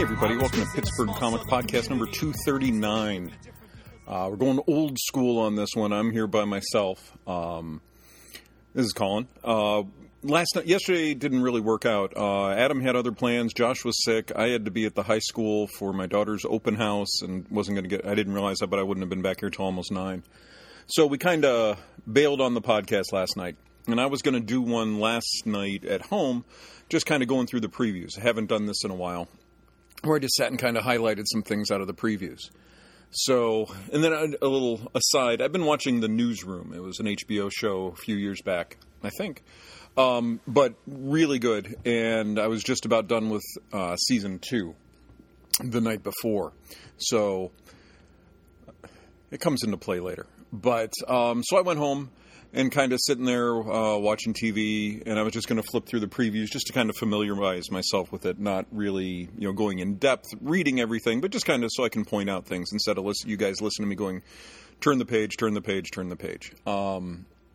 Hey everybody, welcome to Pittsburgh Comics Podcast number 239. We're going old school on this one. I'm here by myself. This is Colin. Yesterday didn't really work out. Adam had other plans. Josh was sick. I had to be at the high school for my daughter's open house and I didn't realize that, but I wouldn't have been back here till almost 9. So we kind of bailed on the podcast last night. And I was going to do one last night at home, just kind of going through the previews. I haven't done this in a while, where I just sat and kind of highlighted some things out of the previews. So, and then a little aside, I've been watching The Newsroom. It was an HBO show a few years back, I think. But really good. And I was just about done with season 2 the night before. So it comes into play later. But so I went home and kind of sitting there watching TV, and I was just going to flip through the previews just to kind of familiarize myself with it, not really, going in depth, reading everything, but just kind of so I can point out things instead of you guys listen to me going, turn the page, turn the page, turn the page. So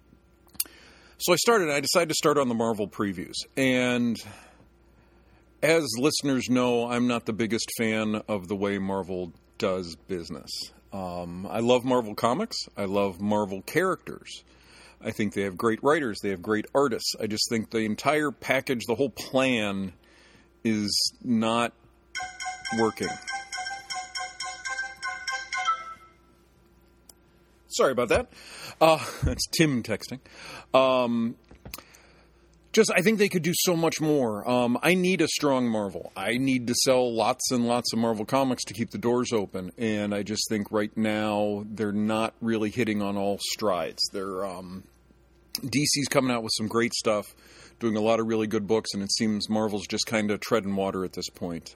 I decided to start on the Marvel previews, and as listeners know, I'm not the biggest fan of the way Marvel does business. I love Marvel Comics. I love Marvel characters. I think they have great writers. They have great artists. I just think the entire package, the whole plan is not working. Sorry about that. That's Tim texting. I think they could do so much more. I need a strong Marvel. I need to sell lots and lots of Marvel comics to keep the doors open. And I just think right now they're not really hitting on all strides. DC's coming out with some great stuff, doing a lot of really good books, and it seems Marvel's just kind of treading water at this point.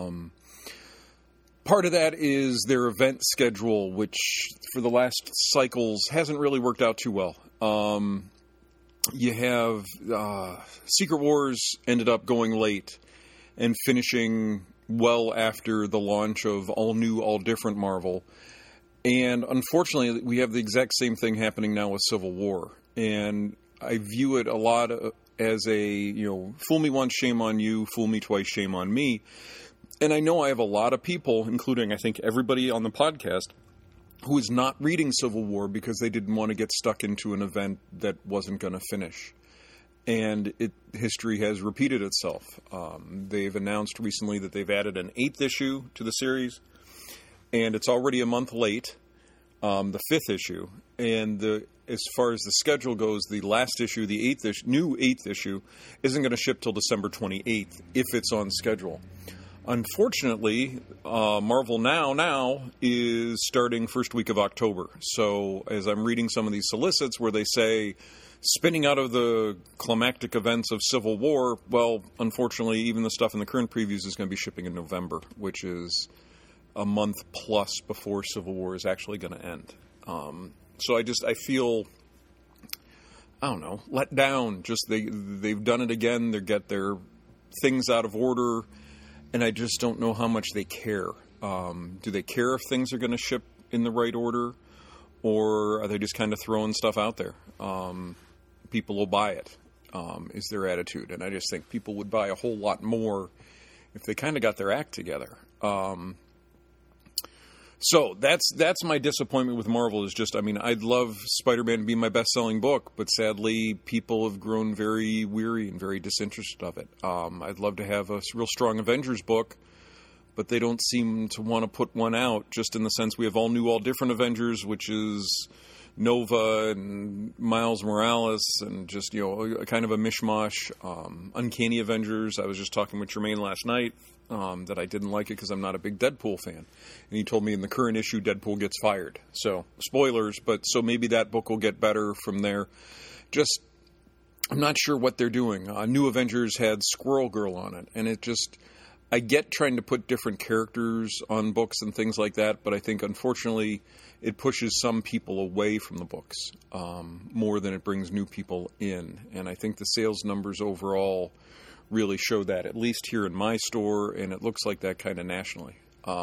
Part of that is their event schedule, which for the last cycles hasn't really worked out too well. You have Secret Wars ended up going late and finishing well after the launch of all new, all different Marvel. And unfortunately, we have the exact same thing happening now with Civil War. And I view it a lot as a, fool me once, shame on you, fool me twice, shame on me. And I know I have a lot of people, including I think everybody on the podcast, who is not reading Civil War because they didn't want to get stuck into an event that wasn't going to finish. And history has repeated itself. They've announced recently that they've added an 8th issue to the series, and it's already a month late, the 5th issue. And as far as the schedule goes, the last issue, the 8th issue, new 8th issue, isn't going to ship till December 28th, if it's on schedule. Unfortunately, Marvel Now is starting first week of October. So as I'm reading some of these solicits where they say, spinning out of the climactic events of Civil War, well, unfortunately, even the stuff in the current previews is going to be shipping in November, which is a month plus before Civil War is actually going to end. So I feel, let down. Just they've done it again. They get their things out of order. And I just don't know how much they care. Do they care if things are going to ship in the right order? Or are they just kind of throwing stuff out there? People will buy it, is their attitude. And I just think people would buy a whole lot more if they kind of got their act together. So that's my disappointment with Marvel is just, I'd love Spider-Man to be my best-selling book, but sadly people have grown very weary and very disinterested of it. I'd love to have a real strong Avengers book, but they don't seem to want to put one out, just in the sense we have all new, all different Avengers, which is Nova and Miles Morales and just, kind of a mishmash. Uncanny Avengers, I was just talking with Jermaine last night. That I didn't like it because I'm not a big Deadpool fan. And he told me in the current issue, Deadpool gets fired. So, spoilers, but so maybe that book will get better from there. Just, I'm not sure what they're doing. New Avengers had Squirrel Girl on it, and I get trying to put different characters on books and things like that, but I think, unfortunately, it pushes some people away from the books more than it brings new people in. And I think the sales numbers overall really show that, at least here in my store, and it looks like that kind of nationally.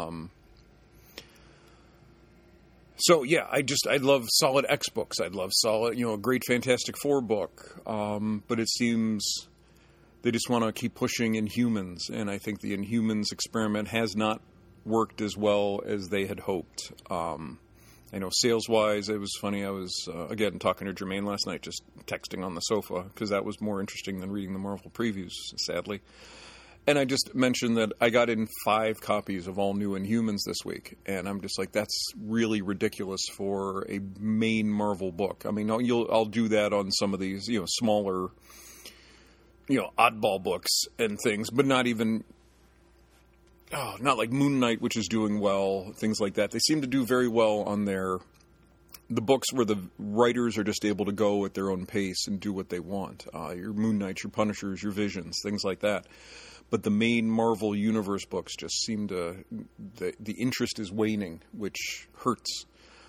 So yeah, I'd love solid X books. I'd love solid, a great Fantastic Four book. But it seems they just want to keep pushing Inhumans, and I think the Inhumans experiment has not worked as well as they had hoped. I know sales-wise, it was funny. I was, again, talking to Jermaine last night, just texting on the sofa, because that was more interesting than reading the Marvel previews, sadly. And I just mentioned that I got in 5 copies of All New Inhumans this week, and I'm just like, that's really ridiculous for a main Marvel book. I mean, I'll do that on some of these, smaller, oddball books and things, but not even... not like Moon Knight, which is doing well, things like that. They seem to do very well on the books where the writers are just able to go at their own pace and do what they want. Your Moon Knights, your Punishers, your Visions, things like that. But the main Marvel Universe books just seem to... The interest is waning, which hurts.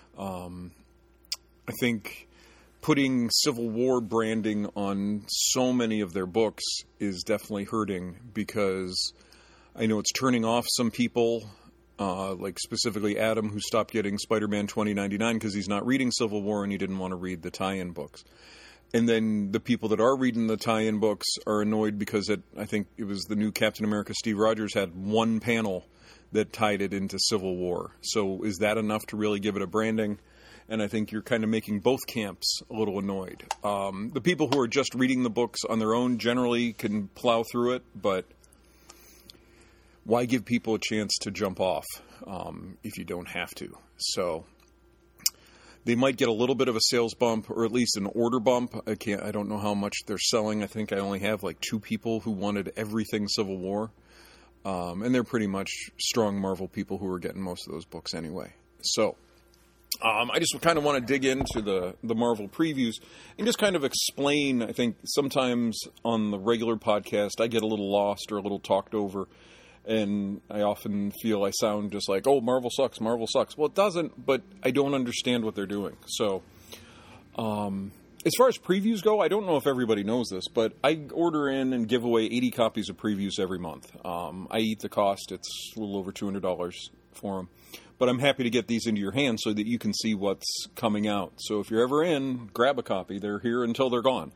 I think putting Civil War branding on so many of their books is definitely hurting, because... I know it's turning off some people, like specifically Adam, who stopped getting Spider-Man 2099 because he's not reading Civil War and he didn't want to read the tie-in books. And then the people that are reading the tie-in books are annoyed because I think it was the new Captain America, Steve Rogers, had one panel that tied it into Civil War. So is that enough to really give it a branding? And I think you're kind of making both camps a little annoyed. The people who are just reading the books on their own generally can plow through it, but... why give people a chance to jump off if you don't have to? So they might get a little bit of a sales bump, or at least an order bump. I don't know how much they're selling. I think I only have like 2 people who wanted everything Civil War. And they're pretty much strong Marvel people who are getting most of those books anyway. So I just kind of want to dig into the Marvel previews and just kind of explain. I think sometimes on the regular podcast, I get a little lost or a little talked over. And I often feel I sound just like, oh, Marvel sucks, Marvel sucks. Well, it doesn't, but I don't understand what they're doing. So, as far as previews go, I don't know if everybody knows this, but I order in and give away 80 copies of previews every month. I eat the cost. It's a little over $200 for them. But I'm happy to get these into your hands so that you can see what's coming out. So if you're ever in, grab a copy. They're here until they're gone.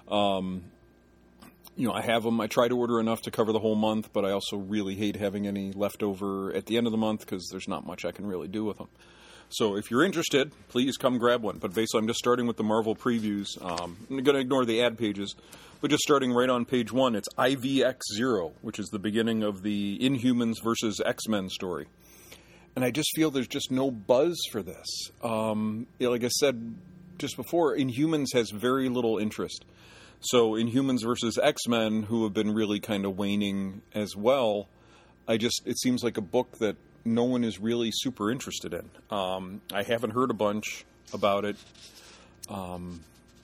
I have them. I try to order enough to cover the whole month, but I also really hate having any left over at the end of the month because there's not much I can really do with them. So if you're interested, please come grab one. But basically, I'm just starting with the Marvel previews. I'm going to ignore the ad pages, but just starting right on page 1, it's IVX0, which is the beginning of the Inhumans versus X-Men story. And I just feel there's just no buzz for this. Like I said just before, Inhumans has very little interest. So Inhumans versus X-Men, who have been really kind of waning as well, it seems like a book that no one is really super interested in. I haven't heard a bunch about it. I'm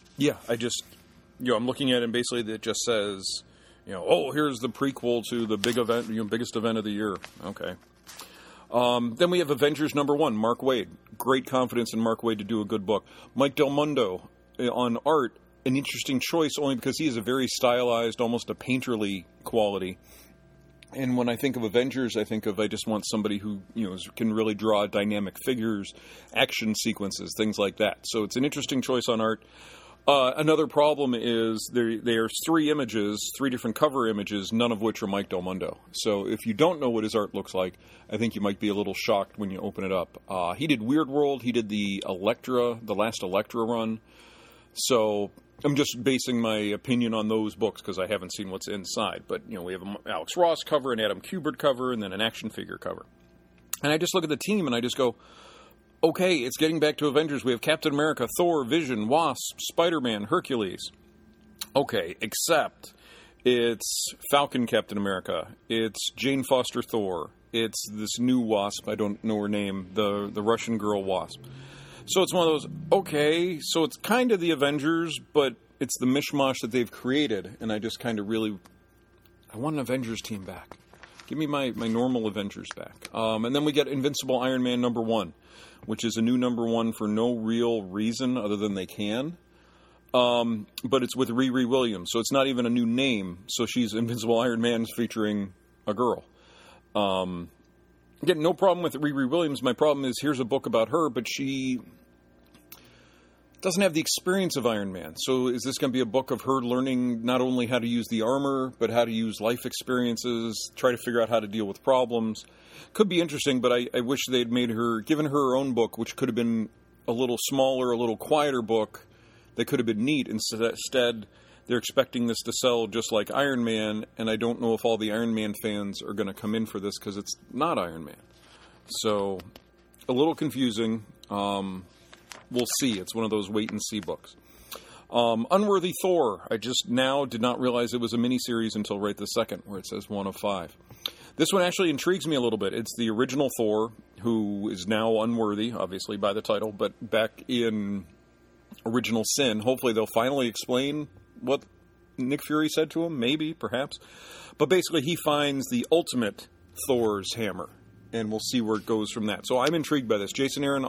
looking at it and basically it just says, here's the prequel to the big event, biggest event of the year. Okay. Then we have Avengers #1, Mark Waid. Great confidence in Mark Waid to do a good book. Mike Del Mundo on art. An interesting choice only because he has a very stylized, almost a painterly quality. And when I think of Avengers, I just want somebody who can really draw dynamic figures, action sequences, things like that. So it's an interesting choice on art. Another problem is there's 3 images, 3 different cover images, none of which are Mike Del Mundo. So if you don't know what his art looks like, I think you might be a little shocked when you open it up. He did Weird World. He did the last Elektra run. So I'm just basing my opinion on those books because I haven't seen what's inside. But, we have an Alex Ross cover, an Adam Kubert cover, and then an action figure cover. And I just look at the team and I just go, okay, it's getting back to Avengers. We have Captain America, Thor, Vision, Wasp, Spider-Man, Hercules. Okay, except it's Falcon Captain America. It's Jane Foster Thor. It's this new Wasp. I don't know her name. The Russian girl Wasp. So it's one of those, okay, so it's kind of the Avengers, but it's the mishmash that they've created, and I just kind of really, I want an Avengers team back. Give me my normal Avengers back. And then we get Invincible Iron Man #1, which is a new #1 for no real reason other than they can. But it's with Riri Williams, so it's not even a new name. So she's Invincible Iron Man featuring a girl. Again, no problem with Riri Williams. My problem is here's a book about her, but she doesn't have the experience of Iron Man. So is this going to be a book of her learning not only how to use the armor, but how to use life experiences, try to figure out how to deal with problems? Could be interesting, but I wish they'd given her own book, which could have been a little smaller, a little quieter book that could have been neat. Instead, they're expecting this to sell just like Iron Man, and I don't know if all the Iron Man fans are going to come in for this because it's not Iron Man. So, a little confusing. We'll see. It's one of those wait-and-see books. Unworthy Thor. I just now did not realize it was a miniseries until right this second, where it says 1 of 5. This one actually intrigues me a little bit. It's the original Thor, who is now unworthy, obviously, by the title, but back in Original Sin. Hopefully they'll finally explain what Nick Fury said to him. Maybe, perhaps. But basically he finds the ultimate Thor's hammer, and we'll see where it goes from that. So I'm intrigued by this. Jason Aaron,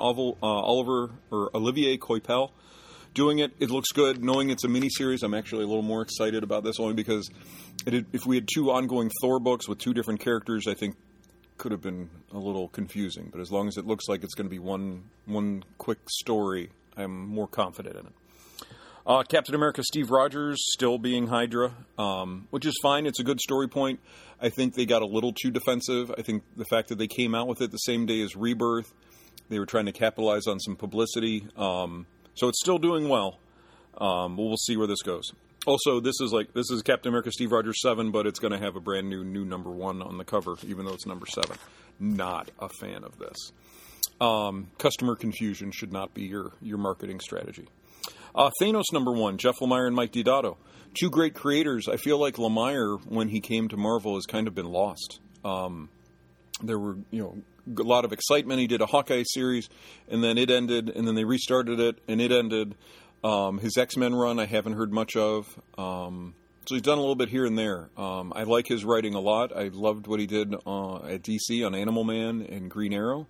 Olivier Coipel doing it. It looks good. Knowing it's a miniseries, I'm actually a little more excited about this, only because if we had 2 ongoing Thor books with 2 different characters, I think could have been a little confusing. But as long as it looks like it's going to be one quick story, I'm more confident in it. Captain America Steve Rogers still being Hydra, which is fine. It's a good story point. I think they got a little too defensive. I think the fact that they came out with it the same day as Rebirth, they were trying to capitalize on some publicity. So it's still doing well. But we'll see where this goes. Also, this is Captain America Steve Rogers 7, but it's going to have a brand new number 1 on the cover, even though it's number 7. Not a fan of this. Customer confusion should not be your marketing strategy. Thanos number 1, Jeff Lemire and Mike Deodato. 2 great creators. I feel like Lemire, when he came to Marvel, has kind of been lost. There were, a lot of excitement. He did a Hawkeye series, and then it ended, and then they restarted it, and it ended. His X-Men run I haven't heard much of. So he's done a little bit here and there. I like his writing a lot. I loved what he did at DC on Animal Man and Green Arrow.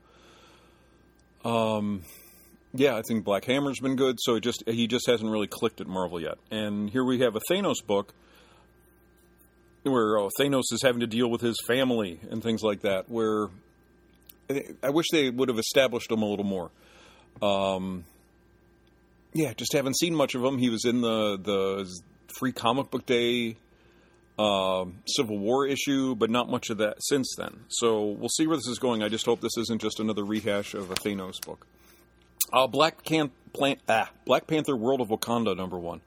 Yeah, I think Black Hammer's been good, so he just hasn't really clicked at Marvel yet. And here we have a Thanos book where Thanos is having to deal with his family and things like that, where I wish they would have established him a little more. Yeah, just haven't seen much of him. He was in the Free Comic Book Day Civil War issue, but not much of that since then. So we'll see where this is going. I just hope this isn't just another rehash of a Thanos book. Black Panther World of Wakanda number 1.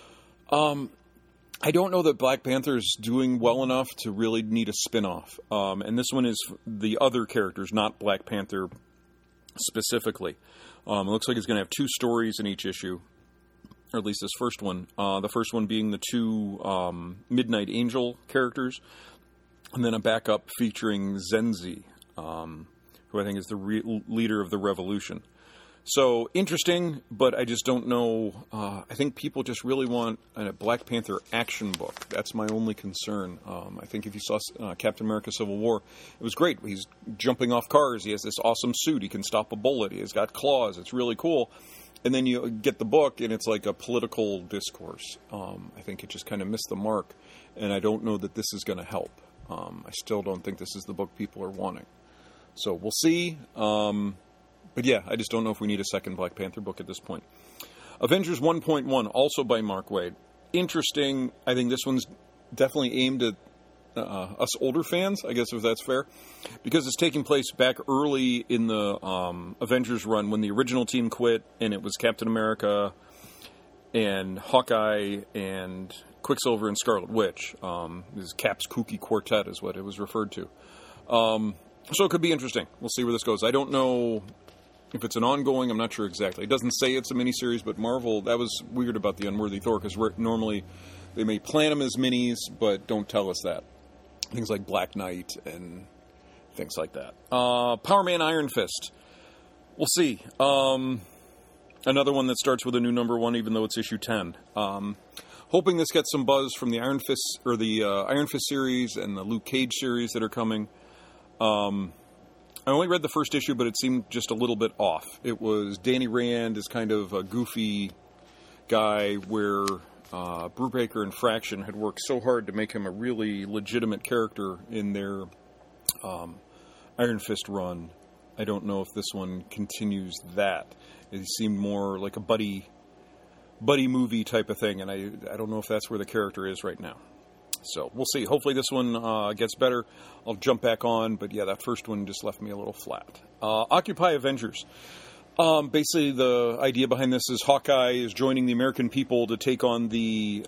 I don't know that Black Panther is doing well enough to really need a spin-off. And this one is the other characters, not Black Panther specifically. It looks like it's going to have 2 stories in each issue, or at least this first one. The first one being the 2 Midnight Angel characters, and then a backup featuring Zenzi, who I think is the leader of the Revolution. So, interesting, but I just don't know. I think people just really want a Black Panther action book. That's my only concern. I think if you saw Captain America Civil War, it was great. He's jumping off cars. He has this awesome suit. He can stop a bullet. He's got claws. It's really cool. And then you get the book, and it's like a political discourse. I think it just kind of missed the mark, and I don't know that this is going to help. I still don't think this is the book people are wanting. So, we'll see. But yeah, I just don't know if we need a second Black Panther book at this point. Avengers 1.1, also by Mark Waid. Interesting. I think this one's definitely aimed at us older fans, I guess if that's fair, because it's taking place back early in the Avengers run when the original team quit, and it was Captain America and Hawkeye and Quicksilver and Scarlet Witch. This is Cap's kooky quartet is what it was referred to. So it could be interesting. We'll see where this goes. I don't know if it's an ongoing. I'm not sure exactly. It doesn't say it's a miniseries, but Marvel, that was weird about the Unworthy Thor, because normally they may plan them as minis, but don't tell us that. Things like Black Knight and things like that. Power Man Iron Fist. We'll see. Another one that starts with a new number 1, even though it's issue 10. Hoping this gets some buzz from the Iron Fist, or the Iron Fist series and the Luke Cage series that are coming. I only read the first issue, but it seemed just a little bit off. It was Danny Rand is kind of a goofy guy, where Brubaker and Fraction had worked so hard to make him a really legitimate character in their Iron Fist run. I don't know if this one continues that. It seemed more like a buddy buddy movie type of thing, and I don't know if that's where the character is right now. So we'll see. Hopefully this one gets better. I'll jump back on, but yeah, that first one just left me a little flat. Occupy Avengers. Basically, the idea behind this is Hawkeye is joining the American people to take on the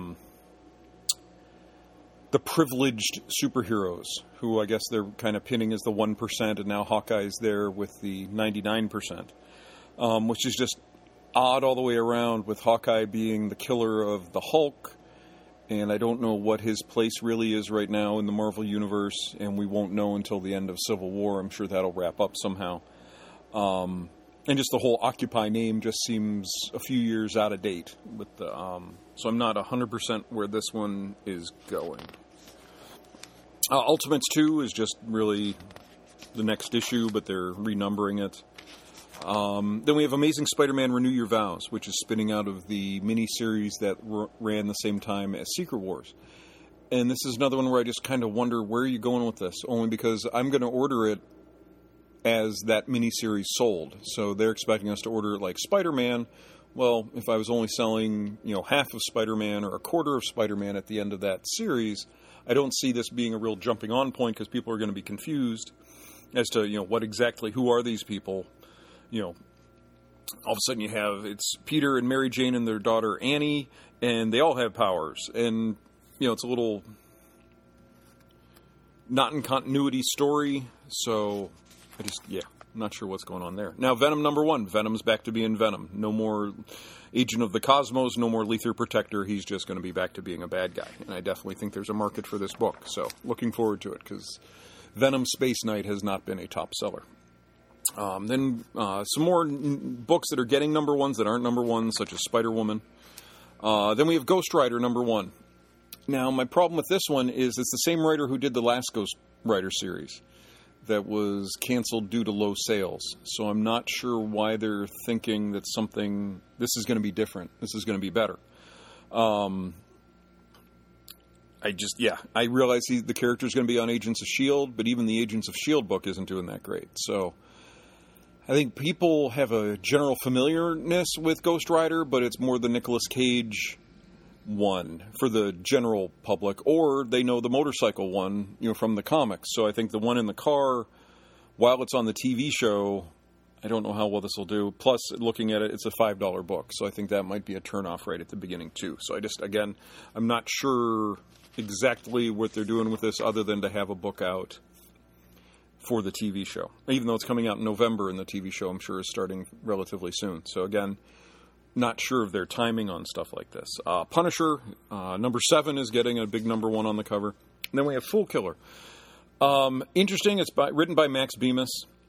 privileged superheroes, who I guess they're kind of pinning as the 1%, and now Hawkeye's there with the 99%, which is just odd all the way around, with Hawkeye being the killer of the Hulk, and I don't know what his place really is right now in the Marvel Universe, and we won't know until the end of Civil War. I'm sure that'll wrap up somehow. And just the whole Occupy name just seems a few years out of date. With the, so I'm not 100% where this one is going. Ultimates 2 is just really the next issue, but they're renumbering it. Then we have Amazing Spider-Man Renew Your Vows, which is spinning out of the miniseries that ran the same time as Secret Wars. And this is another one where I just kind of wonder, where are you going with this? Only because I'm going to order it as that miniseries sold. So they're expecting us to order it like Spider-Man. Well, if I was only selling, half of Spider-Man or a quarter of Spider-Man at the end of that series, I don't see this being a real jumping on point, because people are going to be confused as to, who are these people? All of a sudden you have, it's Peter and Mary Jane and their daughter Annie, and they all have powers. And, it's a little not in continuity story. So I'm not sure what's going on there. Now, Venom #1. Venom's back to being Venom. No more Agent of the Cosmos, no more Lether Protector. He's just going to be back to being a bad guy. And I definitely think there's a market for this book. So looking forward to it, because Venom Space Knight has not been a top seller. Then some more books that are getting #1s that aren't #1s, such as Spider-Woman. Then we have Ghost Rider #1. Now, my problem with this one is it's the same writer who did the last Ghost Rider series that was canceled due to low sales. So I'm not sure why they're thinking that this is going to be different. This is going to be better. I realize the character is going to be on Agents of S.H.I.E.L.D., but even the Agents of S.H.I.E.L.D. book isn't doing that great. So I think people have a general familiarness with Ghost Rider, but it's more the Nicolas Cage one for the general public, or they know the motorcycle one, from the comics. So I think the one in the car, while it's on the TV show, I don't know how well this will do. Plus, looking at it, it's a $5 book, so I think that might be a turnoff right at the beginning too. So I'm not sure exactly what they're doing with this, other than to have a book out for the TV show. Even though it's coming out in November, and the TV show, I'm sure, is starting relatively soon. So again, not sure of their timing on stuff like this. Punisher, #7 is getting a big #1 on the cover. And then we have Fool Killer. Interesting, it's written by Max Bemis.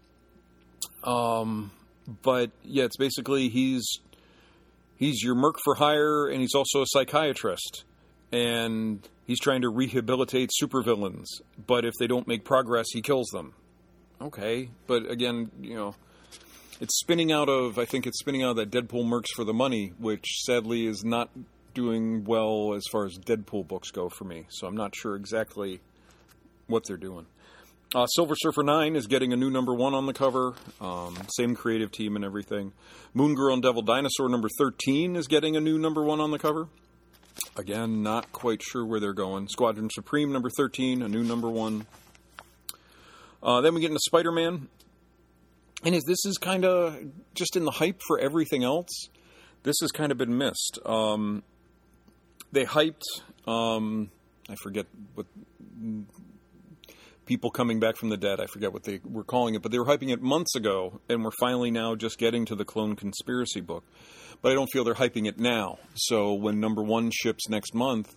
But yeah, it's basically he's your merc for hire, and he's also a psychiatrist. And he's trying to rehabilitate supervillains. But if they don't make progress, he kills them. Okay, but again, it's spinning out of that Deadpool Mercs for the Money, which sadly is not doing well as far as Deadpool books go for me. So I'm not sure exactly what they're doing. Silver Surfer 9 is getting a new #1 on the cover. Same creative team and everything. Moon Girl and Devil Dinosaur #13 is getting a new #1 on the cover. Again, not quite sure where they're going. Squadron Supreme #13, a new #1. Then we get into Spider-Man. And this is kind of just in the hype for everything else. This has kind of been missed. They hyped, I forget what, people coming back from the dead. I forget what they were calling it, but they were hyping it months ago, and we're finally now just getting to the Clone Conspiracy book. But I don't feel they're hyping it now. So when #1 ships next month,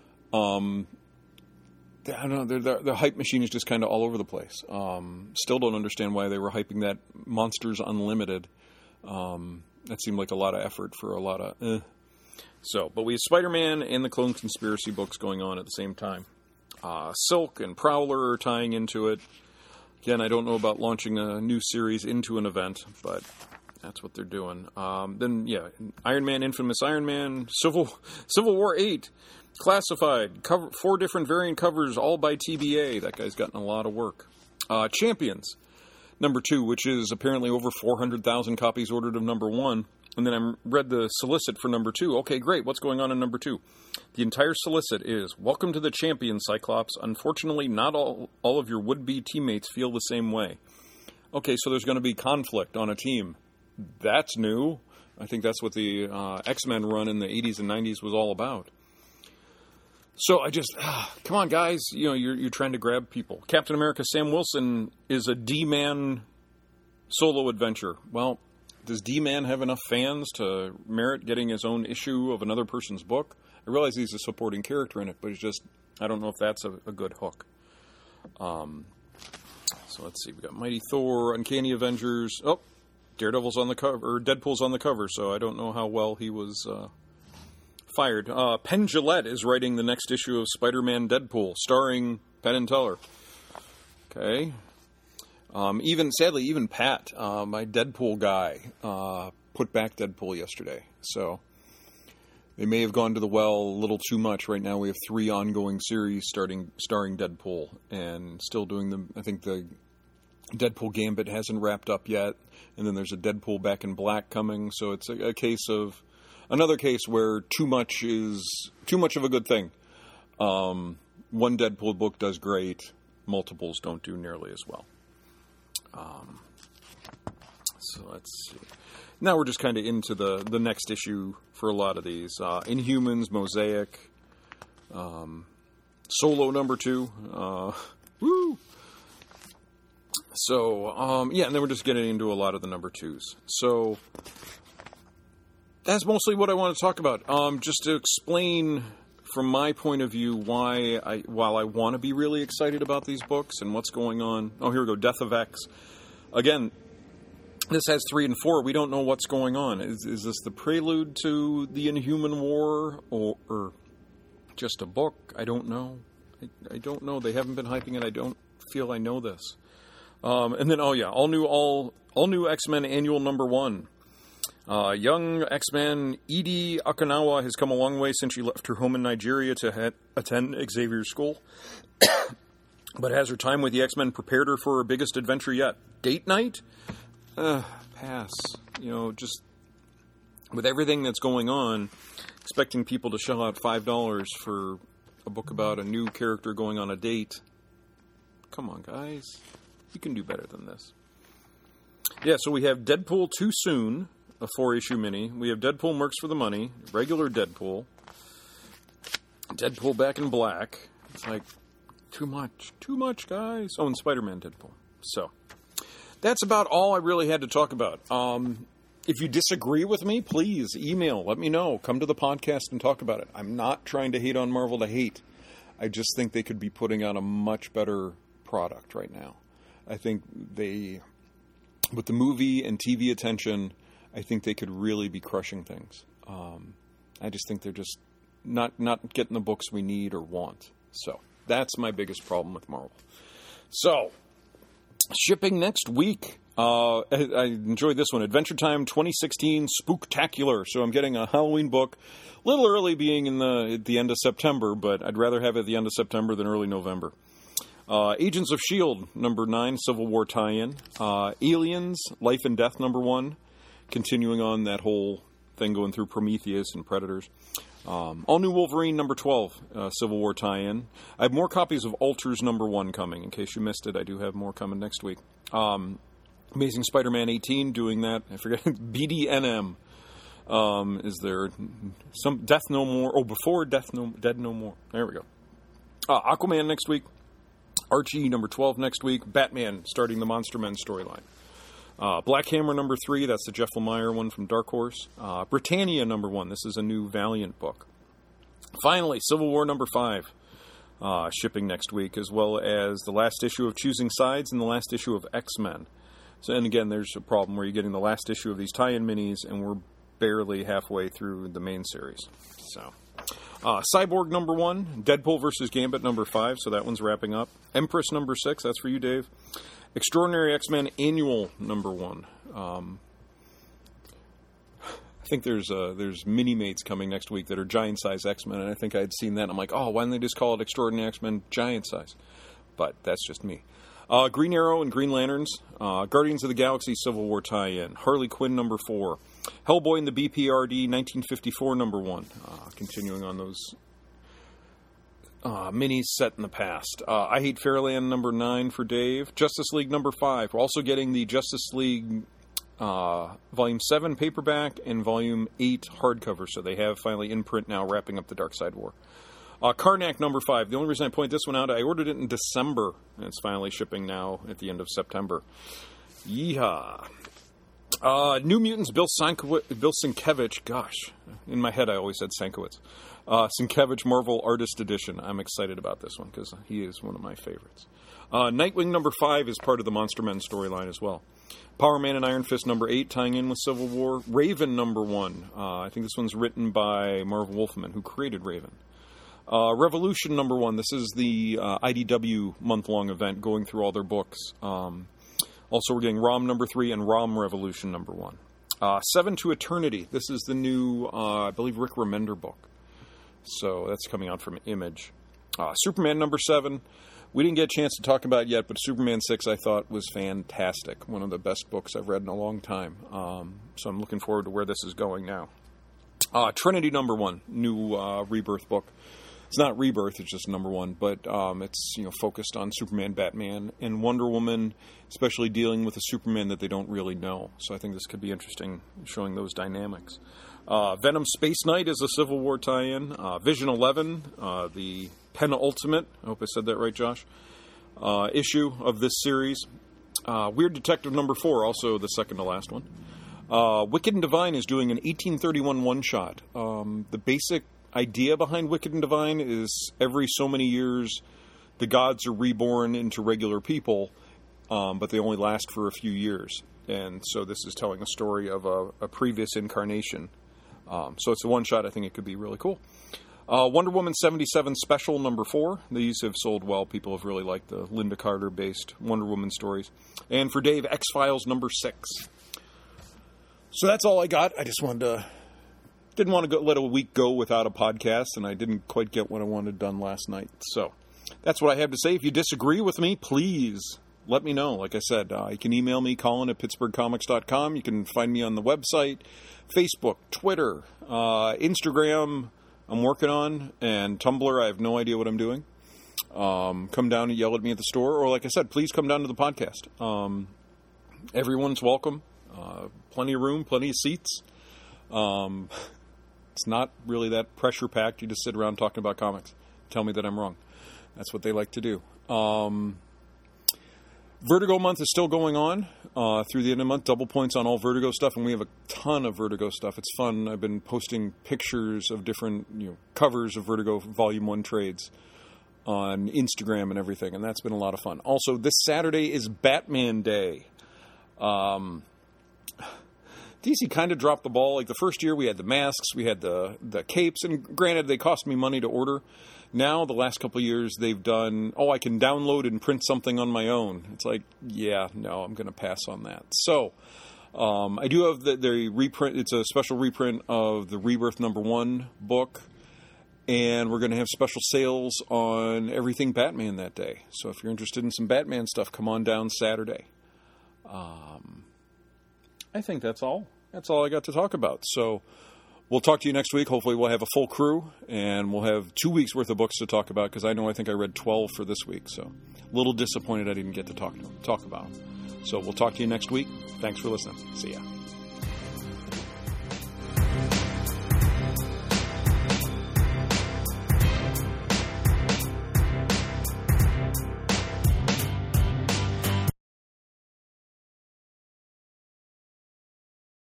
I don't know, the hype machine is just kind of all over the place. Still don't understand why they were hyping that Monsters Unlimited. That seemed like a lot of effort for a lot of but we have Spider-Man and the Clone Conspiracy books going on at the same time. Silk and Prowler are tying into it. Again, I don't know about launching a new series into an event, but that's what they're doing. Then, Iron Man, Infamous Iron Man, Civil War 8, Classified, 4 different variant covers, all by TBA. That guy's gotten a lot of work. Champions, #2, which is apparently over 400,000 copies ordered of #1. And then I read the solicit for number 2. Okay, great. What's going on in number 2? The entire solicit is, welcome to the champion, Cyclops. Unfortunately, not all of your would-be teammates feel the same way. Okay, so there's going to be conflict on a team. That's new. I think that's what the X-Men run in the 80s and 90s was all about. So I just, come on, guys. You know, you're trying to grab people. Captain America Sam Wilson is a D-Man solo adventure. Well, does D-Man have enough fans to merit getting his own issue of another person's book? I realize he's a supporting character in it, but it's just, I don't know if that's a good hook. So let's see. We got Mighty Thor, Uncanny Avengers. Oh, Daredevil's on the cover, or Deadpool's on the cover, so I don't know how well he was fired. Penn Jillette is writing the next issue of Spider-Man Deadpool, starring Penn and Teller. Okay. Sadly, even Pat, my Deadpool guy, put back Deadpool yesterday. So they may have gone to the well a little too much. Right now we have 3 ongoing series starring Deadpool, and still doing them. I think the Deadpool Gambit hasn't wrapped up yet, and then there's a Deadpool Back in Black coming. So it's another case where too much of a good thing. One Deadpool book does great, multiples don't do nearly as well. So let's see. Now we're just kind of into the next issue for a lot of these. Inhumans, Mosaic, Solo number 2. Woo! So, and then we're just getting into a lot of the number 2s. So that's mostly what I want to talk about. Just to explain from my point of view while I want to be really excited about these books and what's going on. Oh, here we go. Death of X. Again, this has 3 and 4. We don't know what's going on. Is this the prelude to the Inhuman War or just a book? I don't know. I don't know. They haven't been hyping it. I don't feel I know this. And then, all new X-Men Annual number 1. Young X-Man Edie Okinawa has come a long way since she left her home in Nigeria to attend Xavier's school. But has her time with the X-Men prepared her for her biggest adventure yet? Date night? Pass. Just with everything that's going on, expecting people to shell out $5 for a book about a new character going on a date. Come on, guys. You can do better than this. Yeah, so we have Deadpool Too Soon, a 4-issue mini. We have Deadpool Mercs for the Money, regular Deadpool, Deadpool Back in Black. It's like, too much, guys. Oh, and Spider-Man Deadpool. So, that's about all I really had to talk about. If you disagree with me, please email, let me know. Come to the podcast and talk about it. I'm not trying to hate on Marvel to hate. I just think they could be putting out a much better product right now. I think with the movie and TV attention, I think they could really be crushing things. I just think they're just not getting the books we need or want. So that's my biggest problem with Marvel. So shipping next week. I enjoyed this one. Adventure Time 2016 Spooktacular. So I'm getting a Halloween book. A little early being at the end of September, but I'd rather have it at the end of September than early November. Agents of S.H.I.E.L.D. number 9, Civil War tie-in. Aliens, Life and Death number 1. Continuing on that whole thing going through Prometheus and Predators. All New Wolverine number 12, Civil War tie-in. I have more copies of Alters number 1 coming. In case you missed it, I do have more coming next week. Amazing Spider-Man 18 doing that. I forget. BDNM. Is there some Death No More? Oh, before Dead No More. There we go. Aquaman next week. Archie number 12 next week. Batman starting the Monster Men storyline. Black Hammer number 3. That's the Jeff Lemire one from Dark Horse. Britannia number 1. This is a new Valiant book. Finally, Civil War number 5. Shipping next week, as well as the last issue of Choosing Sides and the last issue of X-Men. So, and again, there's a problem where you're getting the last issue of these tie-in minis, and we're barely halfway through the main series. So, Cyborg number 1, Deadpool vs. Gambit number 5, so that one's wrapping up. Empress number 6, that's for you, Dave. Extraordinary X-Men Annual number 1. I think there's mini-mates coming next week that are giant-size X-Men, and I think I'd seen that. I'm like, oh, why didn't they just call it Extraordinary X-Men Giant Size? But that's just me. Green Arrow and Green Lanterns, Guardians of the Galaxy Civil War tie-in, Harley Quinn number 4, Hellboy and the BPRD 1954 number 1, continuing on those minis set in the past. I Hate Fairland number 9 for Dave, Justice League number 5. We're also getting the Justice League Volume 7 paperback and Volume 8 hardcover, so they have finally in print now, wrapping up the Darkseid War. Karnak number 5. The only reason I point this one out, I ordered it in December, and it's finally shipping now at the end of September. Yeehaw. New Mutants, Bill Sienkiewicz. Gosh, in my head I always said Sienkiewicz. Sienkiewicz Marvel Artist Edition. I'm excited about this one because he is one of my favorites. Nightwing number 5 is part of the Monster Men storyline as well. Power Man and Iron Fist number 8 tying in with Civil War. Raven number 1. I think this one's written by Marv Wolfman, who created Raven. Revolution number 1. This is the IDW month-long event going through all their books. Also, we're getting ROM number 3 and ROM Revolution number 1. 7 to Eternity. This is the new, I believe, Rick Remender book. So that's coming out from Image. Superman number 7. We didn't get a chance to talk about it yet, but Superman 6 I thought was fantastic. One of the best books I've read in a long time. So I'm looking forward to where this is going now. Trinity number 1. New Rebirth book. It's not Rebirth, it's just number 1, but it's focused on Superman, Batman, and Wonder Woman, especially dealing with a Superman that they don't really know. So I think this could be interesting, showing those dynamics. Venom Space Knight is a Civil War tie-in. Vision 11, the penultimate, I hope I said that right, Josh, issue of this series. Weird Detective number 4, also the second to last one. Wicked and Divine is doing an 1831 one-shot. The basic idea behind Wicked and Divine is every so many years the gods are reborn into regular people, but they only last for a few years. And so this is telling a story of a previous incarnation. So it's a one-shot. I think it could be really cool. Wonder Woman 77 Special number 4. These have sold well. People have really liked the Linda Carter-based Wonder Woman stories. And for Dave, X-Files number 6. So that's all I got. I just didn't want to let a week go without a podcast, and I didn't quite get what I wanted done last night. So that's what I have to say. If you disagree with me, please let me know. Like I said, you can email me, Colin@PittsburghComics.com. You can find me on the website, Facebook, Twitter, Instagram I'm working on, and Tumblr. I have no idea what I'm doing. Come down and yell at me at the store, or like I said, please come down to the podcast. Everyone's welcome. Plenty of room, plenty of seats. It's not really that pressure-packed. You just sit around talking about comics. Tell me that I'm wrong. That's what they like to do. Vertigo month is still going on through the end of the month. Double points on all Vertigo stuff, and we have a ton of Vertigo stuff. It's fun. I've been posting pictures of different covers of Vertigo Volume 1 trades on Instagram and everything, and that's been a lot of fun. Also, this Saturday is Batman Day. DC kind of dropped the ball. Like the first year we had the masks, we had the capes, and granted they cost me money to order. Now, the last couple of years, they've done, I can download and print something on my own. It's like, yeah, no, I'm going to pass on that. So, I do have the reprint. It's a special reprint of the Rebirth number 1 book, and we're going to have special sales on everything Batman that day. So if you're interested in some Batman stuff, come on down Saturday. I think that's all. That's all I got to talk about. So we'll talk to you next week. Hopefully we'll have a full crew, and we'll have 2 weeks worth of books to talk about, because I think I read 12 for this week. So a little disappointed I didn't get to talk about them. So we'll talk to you next week. Thanks for listening. See ya.